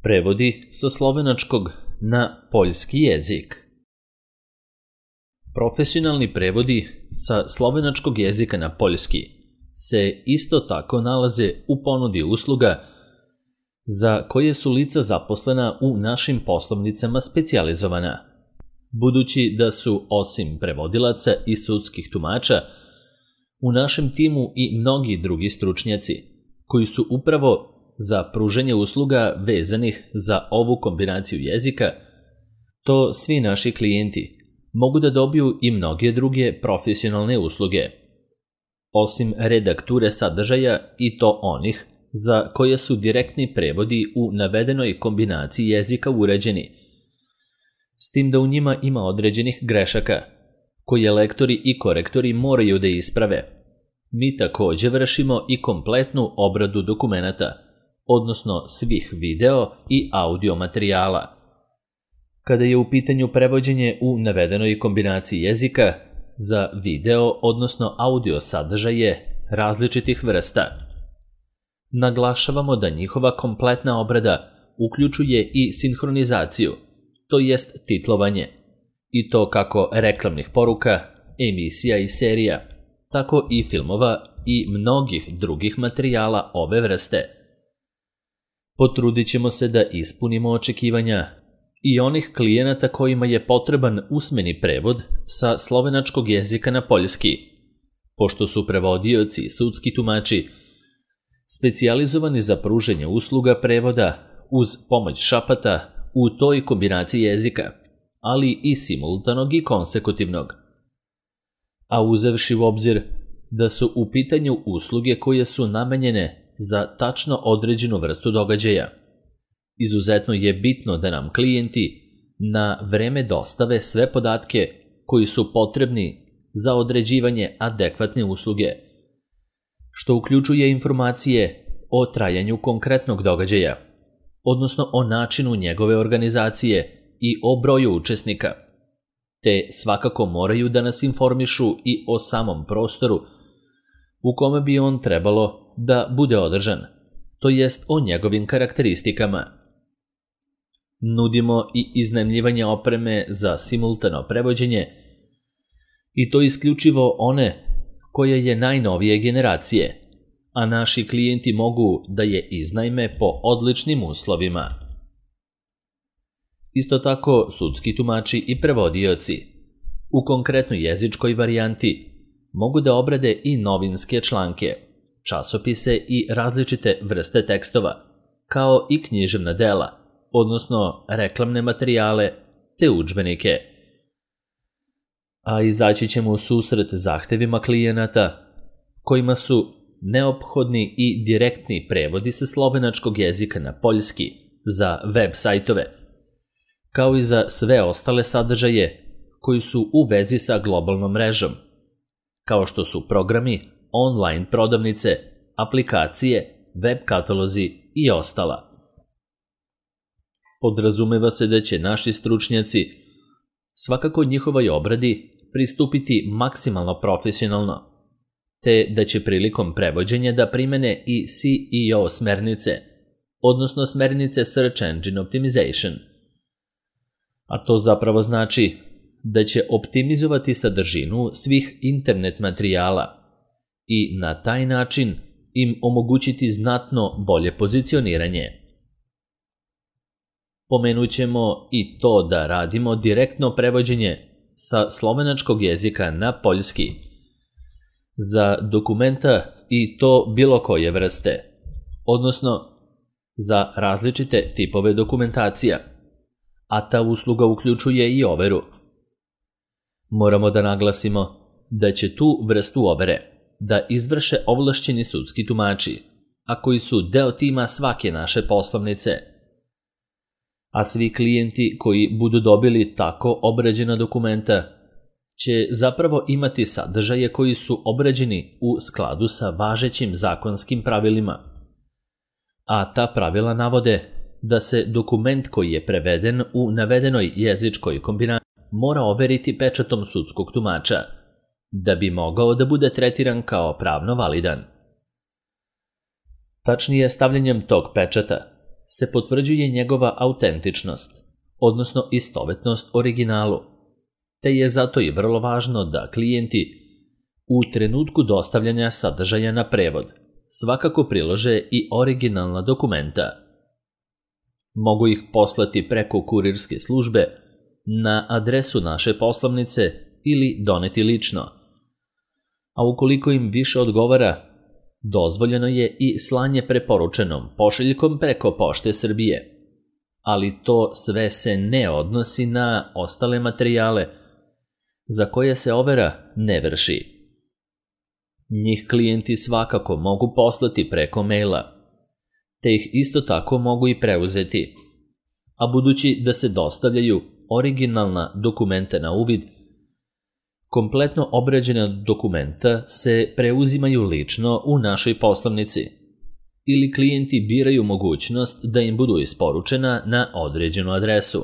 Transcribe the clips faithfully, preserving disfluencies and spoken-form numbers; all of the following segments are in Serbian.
Prevodi sa slovenačkog na poljski jezik. Profesionalni prevodi sa slovenačkog jezika na poljski se isto tako nalaze u ponudi usluga za koje su lica zaposlena u našim poslovnicama specijalizovana, budući da su osim prevodilaca i sudskih tumača u našem timu i mnogi drugi stručnjaci koji su upravo za pružanje usluga vezanih za ovu kombinaciju jezika, to svi naši klijenti mogu da dobiju i mnoge druge profesionalne usluge, osim redakture sadržaja i to onih za koje su direktni prevodi u navedenoj kombinaciji jezika uređeni, s tim da u njima ima određenih grešaka koje lektori i korektori moraju da isprave. Mi takođe vršimo i kompletnu obradu dokumenata, odnosno svih video i audio materijala. Kada je u pitanju prevođenje u navedenoj kombinaciji jezika za video, odnosno audio sadržaje različitih vrsta, naglašavamo da njihova kompletna obrada uključuje i sinhronizaciju, to jest titlovanje, i to kako reklamnih poruka, emisija i serija, tako i filmova i mnogih drugih materijala ove vrste. Potrudit ćemo se da ispunimo očekivanja i onih klijenata kojima je potreban usmeni prevod sa slovenačkog jezika na poljski, pošto su prevodioci i sudski tumači specijalizovani za pruženje usluga prevoda uz pomoć šapata u toj kombinaciji jezika, ali i simultanog i konsekutivnog. A uzevši u obzir da su u pitanju usluge koje su namenjene za tačno određenu vrstu događaja, izuzetno je bitno da nam klijenti na vreme dostave sve podatke koji su potrebni za određivanje adekvatne usluge, što uključuje informacije o trajanju konkretnog događaja, odnosno o načinu njegove organizacije i o broju učesnika, te svakako moraju da nas informišu i o samom prostoru u kome bi on trebalo da bude održan, to jest o njegovim karakteristikama. Nudimo i iznajmljivanje opreme za simultano prevođenje, i to isključivo one koja je najnovije generacije, a naši klijenti mogu da je iznajme po odličnim uslovima. Isto tako, sudski tumači i prevodioci u konkretnoj jezičkoj varijanti mogu da obrade i novinske članke, časopise i različite vrste tekstova, kao i književna dela, odnosno reklamne materijale te udžbenike. A izaći ćemo u susret zahtevima klijenata kojima su neophodni i direktni prevodi sa slovenačkog jezika na poljski za web sajtove, kao i za sve ostale sadržaje koji su u vezi sa globalnom mrežom, kao što su programi, online prodavnice, aplikacije, web katalozi i ostala. Podrazumeva se da će naši stručnjaci svakako njihovoj obradi pristupiti maksimalno profesionalno, te da će prilikom prevođenja da primene i S E O smernice, odnosno smernice Search Engine Optimization. A to zapravo znači da će optimizovati sadržinu svih internet materijala i na taj način im omogućiti znatno bolje pozicioniranje. Pomenut ćemo i to da radimo direktno prevođenje sa slovenačkog jezika na poljski za dokumenta i to bilo koje vrste, odnosno za različite tipove dokumentacija, a ta usluga uključuje i overu. Moramo da naglasimo da će tu vrstu overe da izvrše ovlašćeni sudski tumači, a koji su deo tima svake naše poslovnice. A svi klijenti koji budu dobili tako obrađena dokumenta će zapravo imati sadržaje koji su obrađeni u skladu sa važećim zakonskim pravilima. A ta pravila navode da se dokument koji je preveden u navedenoj jezičkoj kombinaciji mora overiti pečatom sudskog tumača, da bi mogao da bude tretiran kao pravno validan. Tačnije, stavljanjem tog pečata se potvrđuje njegova autentičnost, odnosno istovetnost originalu, te je zato i vrlo važno da klijenti u trenutku dostavljanja sadržaja na prevod svakako prilože i originalna dokumenta. Mogu ih poslati preko kurirske službe na adresu naše poslovnice ili doneti lično. A ukoliko im više odgovara, dozvoljeno je i slanje preporučenom pošiljkom preko Pošte Srbije, ali to sve se ne odnosi na ostale materijale za koje se overa ne vrši. Njih klijenti svakako mogu poslati preko maila, te ih isto tako mogu i preuzeti, a budući da se dostavljaju originalna dokumenta na uvid, kompletno obrađena dokumenta se preuzimaju lično u našoj poslovnici ili klijenti biraju mogućnost da im budu isporučena na određenu adresu.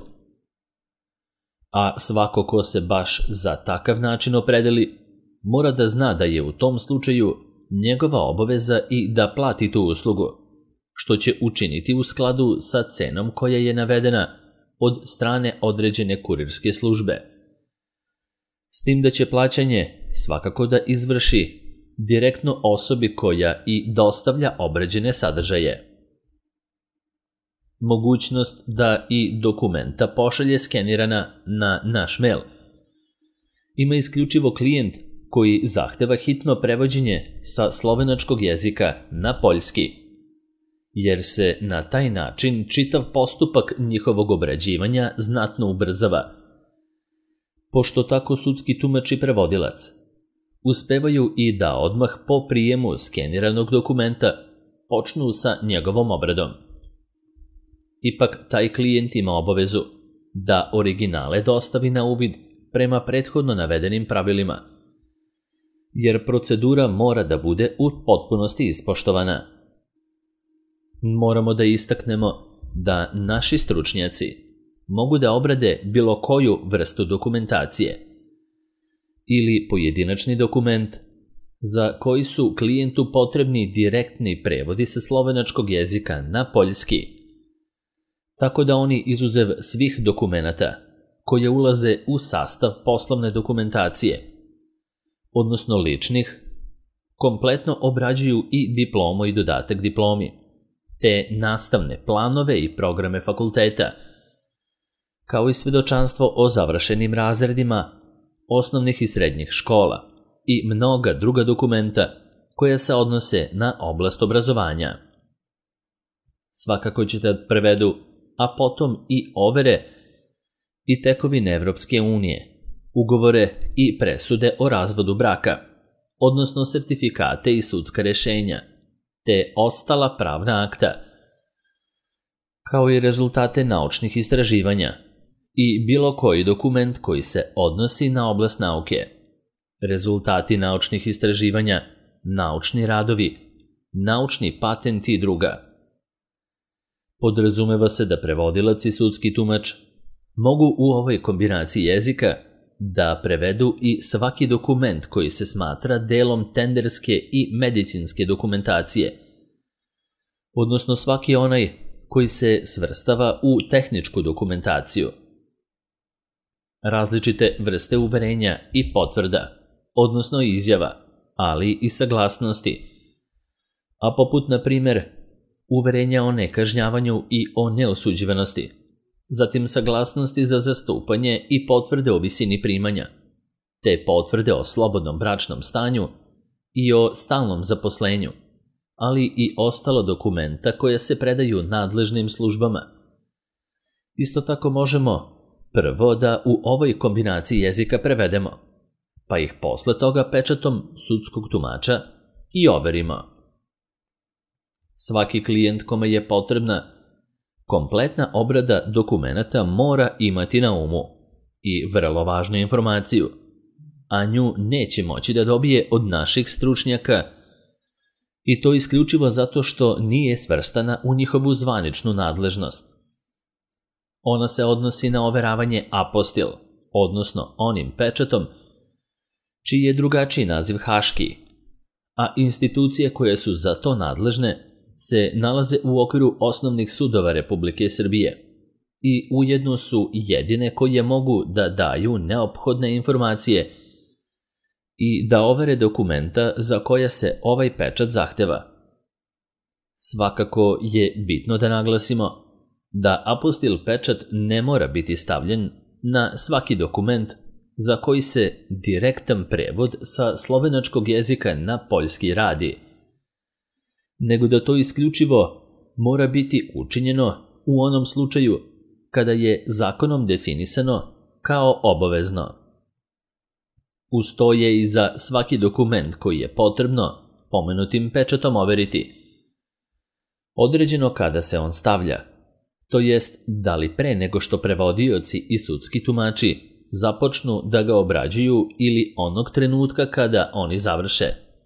A svako ko se baš za takav način opredeli, mora da zna da je u tom slučaju njegova obaveza i da plati tu uslugu, što će učiniti u skladu sa cenom koja je navedena od strane određene kurirske službe. S tim da će plaćanje svakako da izvrši direktno osobi koja i dostavlja obrađene sadržaje. Mogućnost da i dokumenta pošalje skenirana na naš mail ima isključivo klijent koji zahteva hitno prevođenje sa slovenačkog jezika na poljski, jer se na taj način čitav postupak njihovog obrađivanja znatno ubrzava, pošto tako sudski tumač i prevodilac uspevaju i da odmah po prijemu skeniranog dokumenta počnu sa njegovom obradom. Ipak taj klijent ima obavezu da originale dostavi na uvid prema prethodno navedenim pravilima, jer procedura mora da bude u potpunosti ispoštovana. Moramo da istaknemo da naši stručnjaci mogu da obrade bilo koju vrstu dokumentacije ili pojedinačni dokument za koji su klijentu potrebni direktni prevodi sa slovenačkog jezika na poljski, tako da oni izuzev svih dokumenata koje ulaze u sastav poslovne dokumentacije, odnosno ličnih, kompletno obrađuju i diplomu i dodatak diplomi, te nastavne planove i programe fakulteta, kao i svedočanstvo o završenim razredima osnovnih i srednjih škola i mnoga druga dokumenta koja se odnose na oblast obrazovanja. Svakako ćete da prevedu, a potom i overe i tekovine Evropske unije, ugovore i presude o razvodu braka, odnosno sertifikate i sudska rešenja, te ostala pravna akta, kao i rezultate naučnih istraživanja i bilo koji dokument koji se odnosi na oblast nauke, rezultati naučnih istraživanja, naučni radovi, naučni patenti i druga. Podrazumeva se da prevodilac i sudski tumač mogu u ovoj kombinaciji jezika da prevedu i svaki dokument koji se smatra delom tenderske i medicinske dokumentacije, odnosno svaki onaj koji se svrstava u tehničku dokumentaciju. Različite vrste uverenja i potvrda, odnosno izjava, ali i saglasnosti, a poput, na primer, uverenja o nekažnjavanju i o neosuđivanosti, zatim saglasnosti za zastupanje i potvrde o visini primanja, te potvrde o slobodnom bračnom stanju i o stalnom zaposlenju, ali i ostalo dokumenta koje se predaju nadležnim službama. Isto tako možemo prvo da u ovoj kombinaciji jezika prevedemo, pa ih posle toga pečatom sudskog tumača i overimo. Svaki klijent kome je potrebna kompletna obrada dokumenata mora imati na umu i vrlo važnu informaciju, a nju neće moći da dobije od naših stručnjaka, i to isključivo zato što nije svrstana u njihovu zvaničnu nadležnost. Ona se odnosi na overavanje apostil, odnosno onim pečatom, čiji je drugačiji naziv haški, a institucije koje su za to nadležne se nalaze u okviru osnovnih sudova Republike Srbije i ujedno su jedine koje mogu da daju neophodne informacije i da overe dokumenta za koja se ovaj pečat zahteva. Svakako je bitno da naglasimo da apostil pečat ne mora biti stavljen na svaki dokument za koji se direktan prevod sa slovenačkog jezika na poljski radi, nego da to isključivo mora biti učinjeno u onom slučaju kada je zakonom definisano kao obavezno. Uz to je i za svaki dokument koji je potrebno pomenutim pečatom overiti. Određeno kada se on stavlja, to jest da li pre nego što prevodioci i sudski tumači započnu da ga obrađuju ili onog trenutka kada oni završe.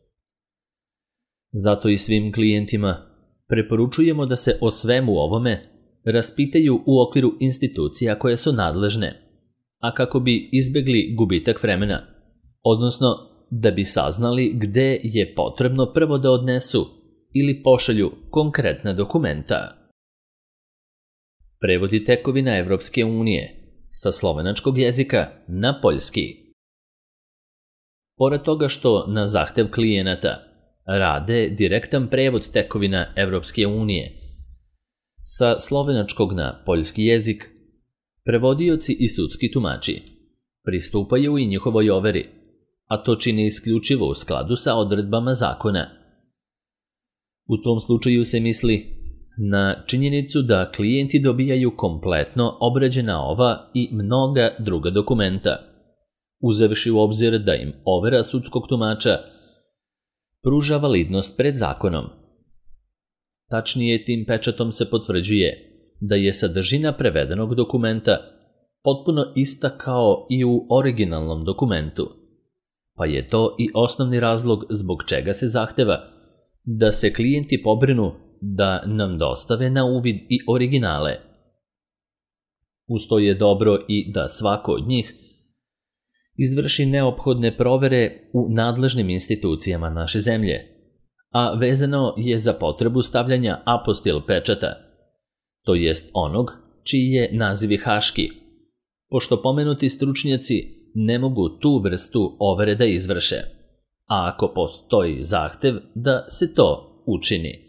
Zato i svim klijentima preporučujemo da se o svemu ovome raspitaju u okviru institucija koje su nadležne, a kako bi izbegli gubitak vremena, odnosno da bi saznali gde je potrebno prvo da odnesu ili pošalju konkretna dokumenta. Prevodi tekovina Evropske unije sa slovenačkog jezika na poljski. Pored toga što na zahtev klijenata rade direktan prevod tekovina Evropske unije sa slovenačkog na poljski jezik, prevodioci i sudski tumači pristupaju i njihovoj overi, a to čine isključivo u skladu sa odredbama zakona. U tom slučaju se misli na činjenicu da klijenti dobijaju kompletno obrađena ova i mnoga druga dokumenta, uzevši u obzir da im overa sudskog tumača pruža validnost pred zakonom. Tačnije, tim pečatom se potvrđuje da je sadržina prevedenog dokumenta potpuno ista kao i u originalnom dokumentu, pa je to i osnovni razlog zbog čega se zahteva da se klijenti pobrinu da nam dostave na uvid i originale. Uz to je dobro i da svako od njih izvrši neophodne provere u nadležnim institucijama naše zemlje, a vezano je za potrebu stavljanja apostil pečata, to jest onog čiji je naziv haški, pošto pomenuti stručnjaci ne mogu tu vrstu overe da izvrše, a ako postoji zahtev da se to učini.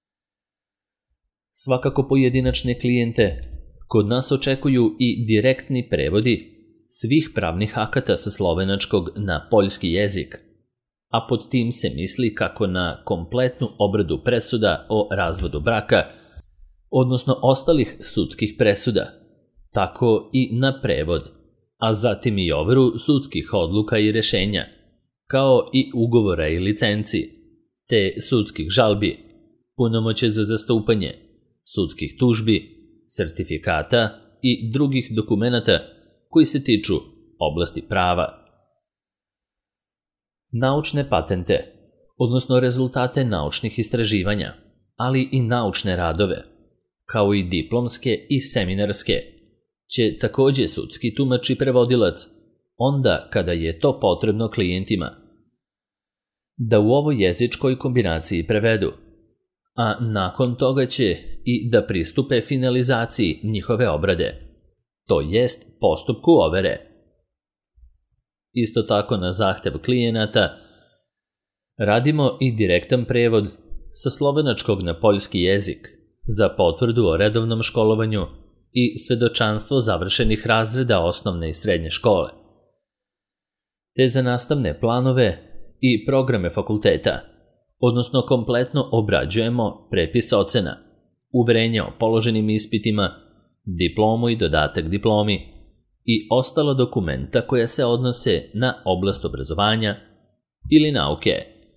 Svakako pojedinačne klijente kod nas očekuju i direktni prevodi svih pravnih akata sa slovenačkog na poljski jezik, a pod tim se misli kako na kompletnu obradu presuda o razvodu braka, odnosno ostalih sudskih presuda, tako i na prevod, a zatim i overu sudskih odluka i rešenja, kao i ugovora i licenci, te sudskih žalbi, punomoćje za zastupanje, sudskih tužbi, sertifikata i drugih dokumenata koji se tiču oblasti prava. Naučne patente, odnosno rezultate naučnih istraživanja, ali i naučne radove, kao i diplomske i seminarske, će takođe sudski tumač i prevodilac, onda kada je to potrebno klijentima, da u ovoj jezičkoj kombinaciji prevedu, a nakon toga će i da pristupe finalizaciji njihove obrade, to jest postupku overe. Isto tako na zahtev klijenata radimo i direktan prevod sa slovenačkog na poljski jezik za potvrdu o redovnom školovanju i svedočanstvo završenih razreda osnovne i srednje škole, te za nastavne planove i programe fakulteta, odnosno kompletno obrađujemo prepis ocena, uverenje o položenim ispitima, diplomu i dodatak diplomi i ostala dokumenta koja se odnose na oblast obrazovanja ili nauke.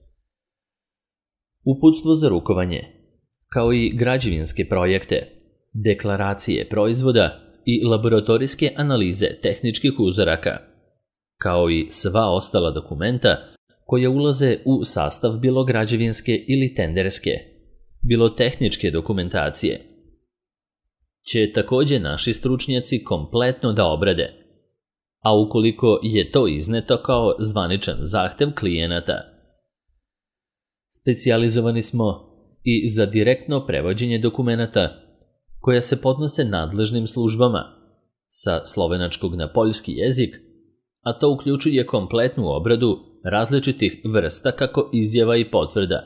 Uputstvo za rukovanje, kao i građevinske projekte, deklaracije proizvoda i laboratorijske analize tehničkih uzoraka, kao i sva ostala dokumenta koja ulaze u sastav bilo građevinske ili tenderske, bilo tehničke dokumentacije, će takođe naši stručnjaci kompletno da obrade, a ukoliko je to izneto kao zvaničan zahtev klijenata. Specijalizovani smo i za direktno prevođenje dokumenata koja se podnose nadležnim službama sa slovenačkog na poljski jezik, a to uključuje kompletnu obradu različitih vrsta kako izjava i potvrda,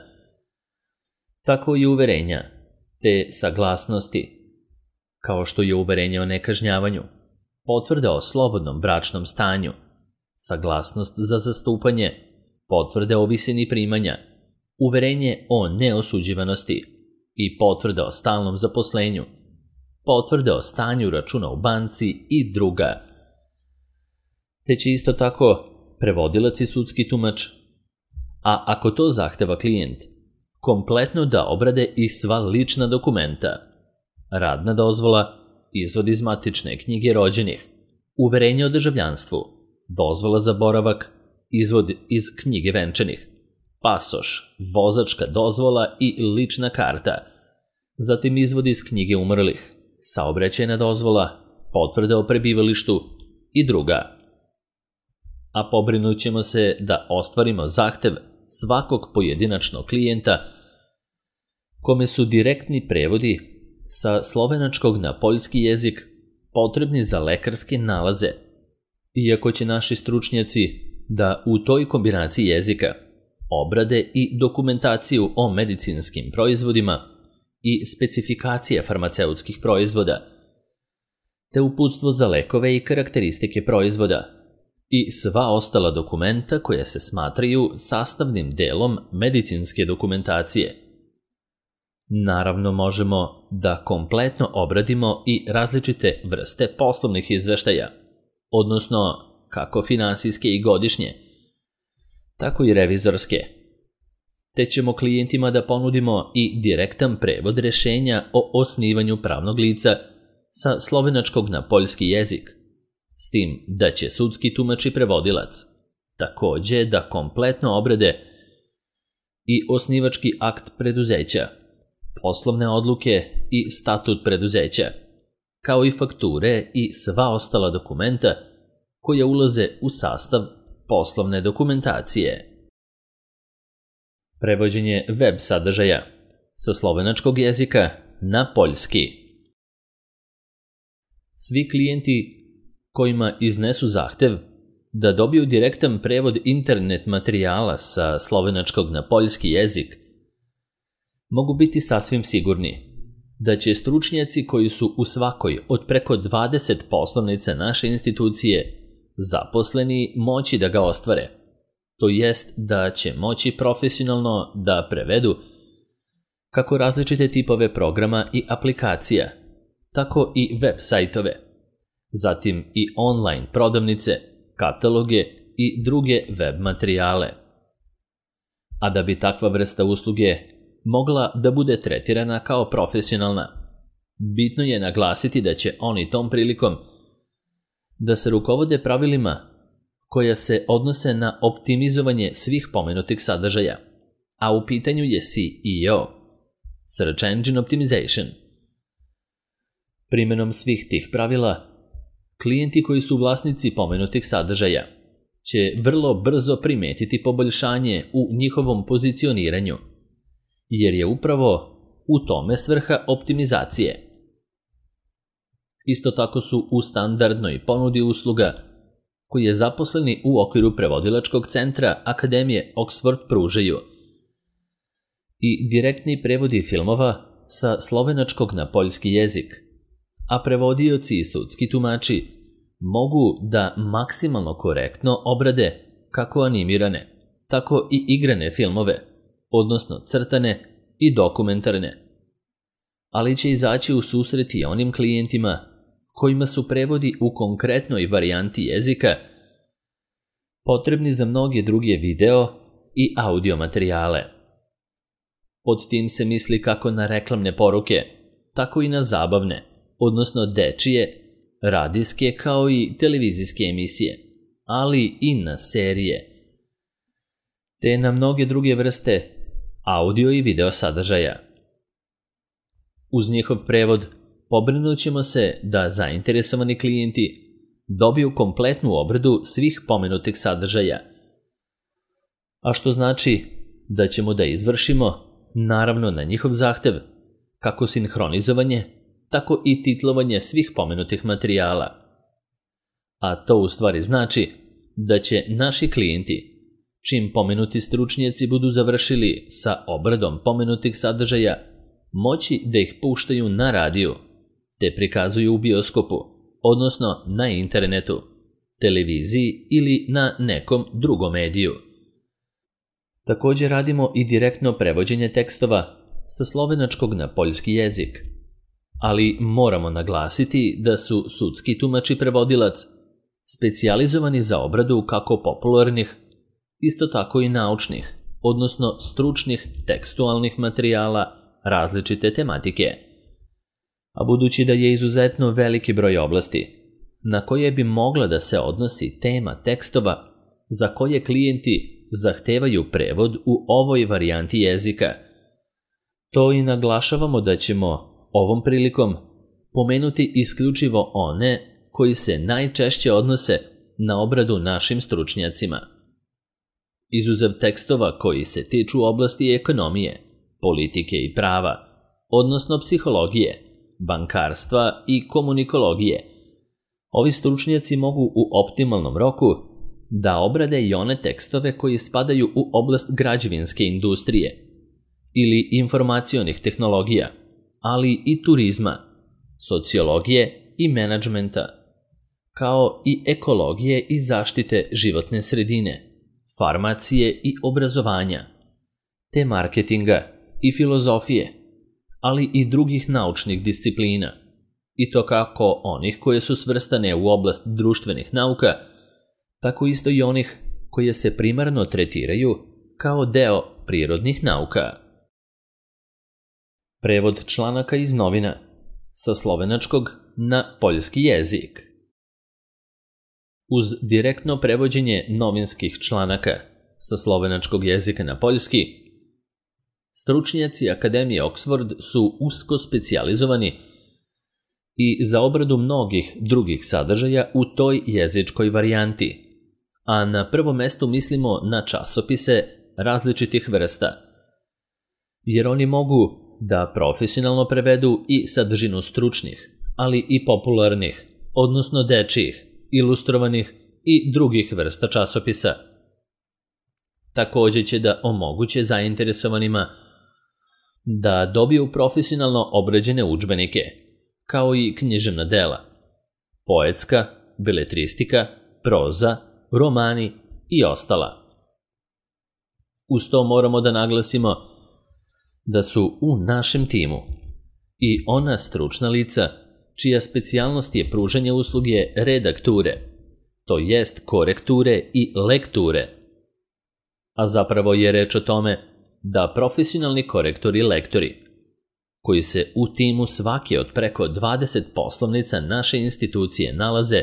tako i uverenja te saglasnosti, kao što je uverenje o nekažnjavanju, potvrda o slobodnom bračnom stanju, saglasnost za zastupanje, potvrde o visini primanja, uverenje o neosuđivanosti i potvrda o stalnom zaposlenju, potvrde o stanju računa u banci i druga. Te će isto tako prevodilac i sudski tumač, a ako to zahteva klijent, kompletno da obrade i sva lična dokumenta, radna dozvola, izvod iz matične knjige rođenih, uverenje o državljanstvu, dozvola za boravak, izvod iz knjige venčanih, pasoš, vozačka dozvola i lična karta, zatim izvod iz knjige umrlih, saobraćajna dozvola, potvrda o prebivalištu i druga. A pobrinut ćemo se da ostvarimo zahtev svakog pojedinačnog klijenta kome su direktni prevodi sa slovenačkog na poljski jezik potrebni za lekarske nalaze, iako će naši stručnjaci da u toj kombinaciji jezika obrade i dokumentaciju o medicinskim proizvodima i specifikacije farmaceutskih proizvoda, te uputstvo za lekove i karakteristike proizvoda i sva ostala dokumenta koja se smatraju sastavnim delom medicinske dokumentacije. Naravno, možemo da kompletno obradimo i različite vrste poslovnih izveštaja, odnosno kako finansijske i godišnje, tako i revizorske. Te ćemo klijentima da ponudimo i direktan prevod rešenja o osnivanju pravnog lica sa slovenačkog na poljski jezik, s tim da će sudski tumač i prevodilac takođe da kompletno obrade i osnivački akt preduzeća, poslovne odluke i statut preduzeća, kao i fakture i sva ostala dokumenta koja ulaze u sastav poslovne dokumentacije. Prevođenje web sadržaja sa slovenačkog jezika na poljski. Svi klijenti kojima iznesu zahtev da dobiju direktan prevod internet materijala sa slovenačkog na poljski jezik mogu biti sasvim sigurni da će stručnjaci koji su u svakoj od preko dvadeset poslovnica naše institucije zaposleni moći da ga ostvare, to jest da će moći profesionalno da prevedu kako različite tipove programa i aplikacija, tako i web sajtove, zatim i online prodavnice, kataloge i druge web materijale. A da bi takva vrsta usluge mogla da bude tretirana kao profesionalna, bitno je naglasiti da će oni tom prilikom da se rukovode pravilima koja se odnose na optimizovanje svih pomenutih sadržaja, a u pitanju je C E O, Search Engine Optimization. Primenom svih tih pravila, klijenti koji su vlasnici pomenutih sadržaja će vrlo brzo primetiti poboljšanje u njihovom pozicioniranju, jer je upravo u tome svrha optimizacije. Isto tako su u standardnoj ponudi usluga koje zaposleni u okviru prevodilačkog centra Akademije Oxford pružaju i direktni prevodi filmova sa slovenačkog na poljski jezik, a prevodioci i sudski tumači mogu da maksimalno korektno obrade kako animirane, tako i igrane filmove, odnosno crtane i dokumentarne, ali će izaći u susret i onim klijentima kojima su prevodi u konkretnoj varijanti jezika potrebni za mnoge druge video i audio materijale. Pod tim se misli kako na reklamne poruke, tako i na zabavne, odnosno dečije, radijske kao i televizijske emisije, ali i na serije, te na mnoge druge vrste audio i video sadržaja. Uz njihov prevod pobrinut ćemo se da zainteresovani klijenti dobiju kompletnu obradu svih pomenutih sadržaja, a što znači da ćemo da izvršimo naravno na njihov zahtev, kako sinhronizovanje, tako i titlovanje svih pomenutih materijala. A to u stvari znači da će naši klijenti, čim pomenuti stručnjaci budu završili sa obradom pomenutih sadržaja, moći da ih puštaju na radiju, te prikazuju u bioskopu, odnosno na internetu, televiziji ili na nekom drugom mediju. Također radimo i direktno prevođenje tekstova sa slovenačkog na poljski jezik, ali moramo naglasiti da su sudski tumač i prevodilac specijalizovani za obradu kako popularnih, isto tako i naučnih, odnosno stručnih tekstualnih materijala različite tematike. A budući da je izuzetno veliki broj oblasti na koje bi mogla da se odnosi tema tekstova za koje klijenti zahtevaju prevod u ovoj varijanti jezika, to i naglašavamo da ćemo ovom prilikom pomenuti isključivo one koji se najčešće odnose na obradu našim stručnjacima. Izuzev tekstova koji se tiču oblasti ekonomije, politike i prava, odnosno psihologije, bankarstva i komunikologije, ovi stručnjaci mogu u optimalnom roku da obrade i one tekstove koji spadaju u oblast građevinske industrije ili informacionih tehnologija, ali i turizma, sociologije i menadžmenta, kao i ekologije i zaštite životne sredine, farmacije i obrazovanja, te marketinga i filozofije, ali i drugih naučnih disciplina, i to kako onih koje su svrstane u oblast društvenih nauka, tako isto i onih koje se primarno tretiraju kao deo prirodnih nauka. Prevod članaka iz novina sa slovenačkog na poljski jezik. Uz direktno prevođenje novinskih članaka sa slovenačkog jezika na poljski, stručnjaci Akademije Oxford su usko specijalizovani i za obradu mnogih drugih sadržaja u toj jezičkoj varijanti, a na prvom mestu mislimo na časopise različitih vrsta, jer oni mogu da profesionalno prevedu i sadržinu stručnih, ali i popularnih, odnosno dečijih, ilustrovanih i drugih vrsta časopisa. Također će da omoguće zainteresovanima da dobiju profesionalno obrađene udžbenike, kao i književna dela, poetska, beletristika, proza, romani i ostala. Uz to moramo da naglasimo da su u našem timu i ona stručna lica čija specijalnost je pružanje usluge redakture, to jest korekture i lekture. A zapravo je reč o tome da profesionalni korektori i lektori, koji se u timu svake od preko dvadeset poslovnica naše institucije nalaze,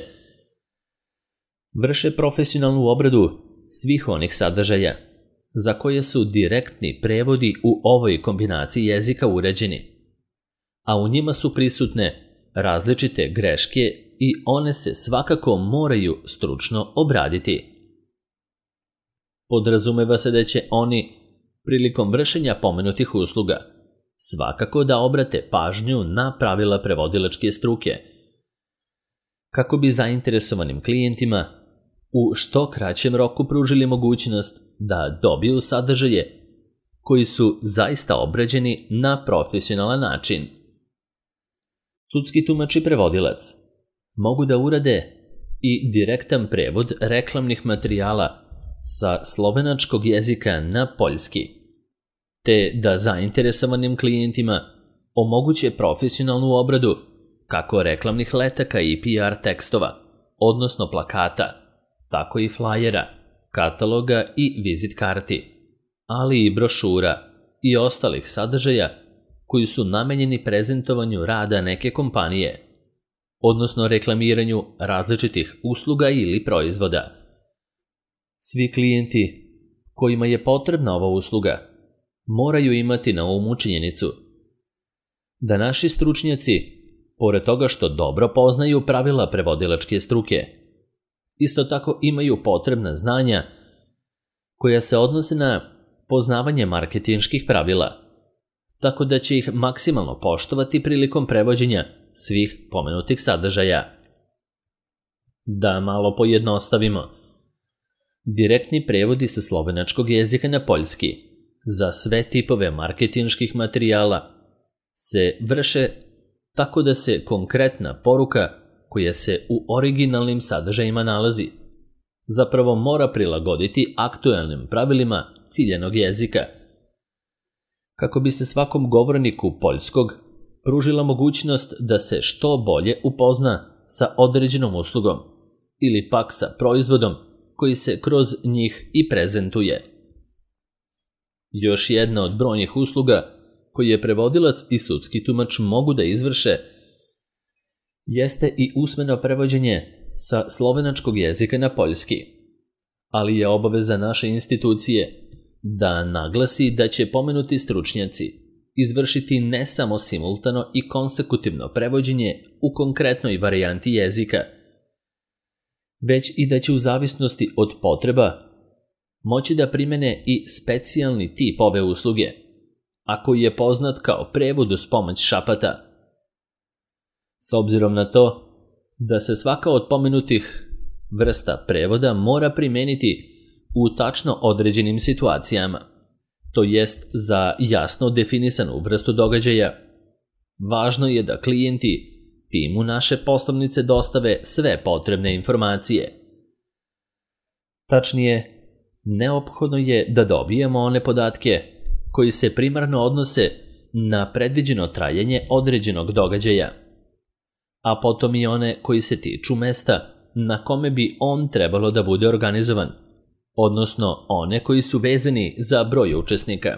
vrše profesionalnu obradu svih onih sadržaja za koje su direktni prevodi u ovoj kombinaciji jezika uređeni, a u njima su prisutne različite greške i one se svakako moraju stručno obraditi. Podrazumeva se da će oni, prilikom vršenja pomenutih usluga, svakako da obrate pažnju na pravila prevodilačke struke, kako bi zainteresovanim klijentima u što kraćem roku pružili mogućnost da dobiju sadržaje koji su zaista obrađeni na profesionalan način. Sudski tumač i prevodilac mogu da urade i direktan prevod reklamnih materijala sa slovenačkog jezika na poljski, te da zainteresovanim klijentima omoguće profesionalnu obradu kako reklamnih letaka i P R tekstova, odnosno plakata, tako i flajera, kataloga i vizit karti, ali i brošura i ostalih sadržaja koji su namenjeni prezentovanju rada neke kompanije, odnosno reklamiranju različitih usluga ili proizvoda. Svi klijenti kojima je potrebna ova usluga moraju imati na umu činjenicu da naši stručnjaci, pored toga što dobro poznaju pravila prevodilačke struke, isto tako imaju potrebna znanja koja se odnose na poznavanje marketinških pravila, tako da će ih maksimalno poštovati prilikom prevođenja svih pomenutih sadržaja. Da malo pojednostavimo. Direktni prevodi sa slovenačkog jezika na poljski za sve tipove marketinških materijala se vrše tako da se konkretna poruka koja se u originalnim sadržajima nalazi zapravo mora prilagoditi aktuelnim pravilima ciljanog jezika, kako bi se svakom govorniku poljskog pružila mogućnost da se što bolje upozna sa određenom uslugom ili pak sa proizvodom koji se kroz njih i prezentuje. Još jedna od brojnih usluga koje prevodilac i sudski tumač mogu da izvrše jeste i usmeno prevođenje sa slovenačkog jezika na poljski, ali je obaveza naše institucije da naglasi da će pomenuti stručnjaci izvršiti ne samo simultano i konsekutivno prevođenje u konkretnoj varijanti jezika, već i da će u zavisnosti od potreba moći da primene i specijalni tip ove usluge, a koji je poznat kao prevod uz pomoć šapata. S obzirom na to da se svaka od pomenutih vrsta prevoda mora primeniti u tačno određenim situacijama, to jest za jasno definisanu vrstu događaja, važno je da klijenti timu naše poslovnice dostave sve potrebne informacije. Tačnije, neophodno je da dobijemo one podatke koji se primarno odnose na predviđeno trajanje određenog događaja, a potom i one koji se tiču mesta na kome bi on trebalo da bude organizovan, odnosno one koji su vezani za broj učesnika.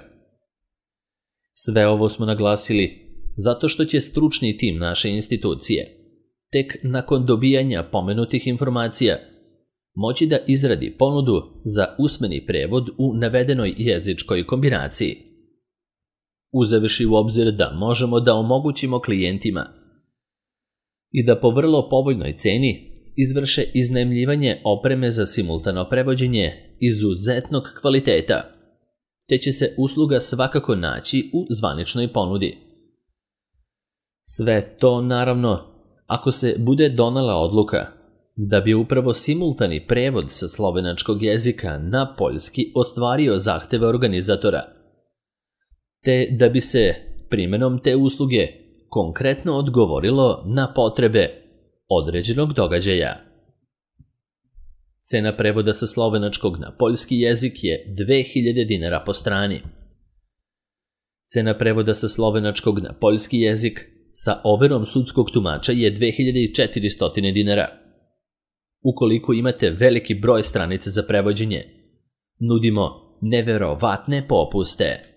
Sve ovo smo naglasili zato što će stručni tim naše institucije, tek nakon dobijanja pomenutih informacija, moći da izradi ponudu za usmeni prevod u navedenoj jezičkoj kombinaciji. Uzevši u obzir da možemo da omogućimo klijentima i da po vrlo povoljnoj ceni izvrše iznajmljivanje opreme za simultano prevođenje izuzetnog kvaliteta, te će se usluga svakako naći u zvaničnoj ponudi. Sve to, naravno, ako se bude donela odluka da bi upravo simultani prevod sa slovenačkog jezika na poljski ostvario zahteve organizatora, te da bi se primenom te usluge konkretno odgovorilo na potrebe određenog događaja. Cena prevoda sa slovenačkog na poljski jezik je dve hiljade dinara po strani. Cena prevoda sa slovenačkog na poljski jezik sa overom sudskog tumača je dve hiljade četiristo dinara. Ukoliko imate veliki broj stranica za prevođenje, nudimo neverovatne popuste.